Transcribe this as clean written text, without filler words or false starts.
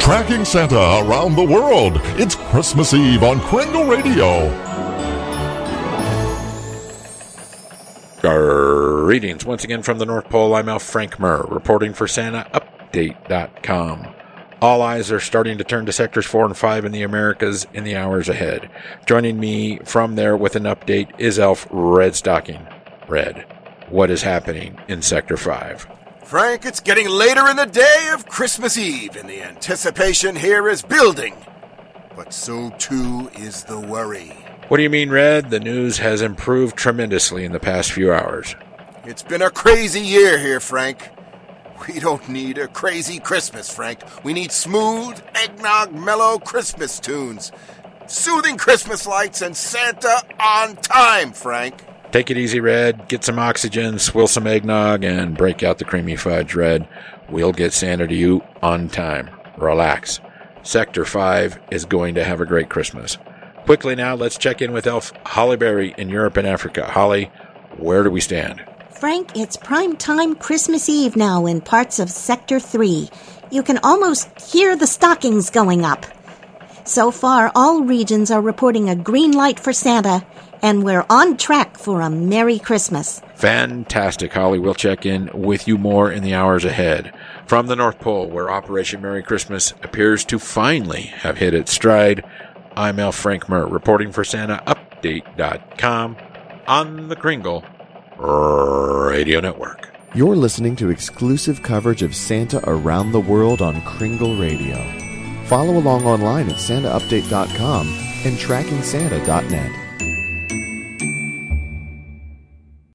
Tracking Santa around the world. It's Christmas Eve on Kringle Radio. Greetings once again from the North Pole. I'm Alf Frank Murr, reporting for SantaUpdate.com. All eyes are starting to turn to Sectors 4 and 5 in the Americas in the hours ahead. Joining me from there with an update is Elf Redstocking. Red, what is happening in Sector 5? Frank, it's getting later in the day of Christmas Eve, and the anticipation here is building. But so too is the worry. What do you mean, Red? The news has improved tremendously in the past few hours. It's been a crazy year here, Frank. We don't need a crazy Christmas, Frank. We need smooth, eggnog, mellow Christmas tunes. Soothing Christmas lights and Santa on time, Frank. Take it easy, Red. Get some oxygen, swill some eggnog, and break out the creamy fudge, Red. We'll get Santa to you on time. Relax. Sector 5 is going to have a great Christmas. Quickly now, let's check in with Elf Holly Berry in Europe and Africa. Holly, where do we stand? Frank, it's prime time Christmas Eve now in parts of Sector 3. You can almost hear the stockings going up. So far, all regions are reporting a green light for Santa, and we're on track for a Merry Christmas. Fantastic, Holly. We'll check in with you more in the hours ahead. From the North Pole, where Operation Merry Christmas appears to finally have hit its stride, I'm Al Frank Murr, reporting for SantaUpdate.com on the Kringle Radio Network. You're listening to exclusive coverage of Santa around the world on Kringle Radio. Follow along online at SantaUpdate.com and TrackingSanta.net.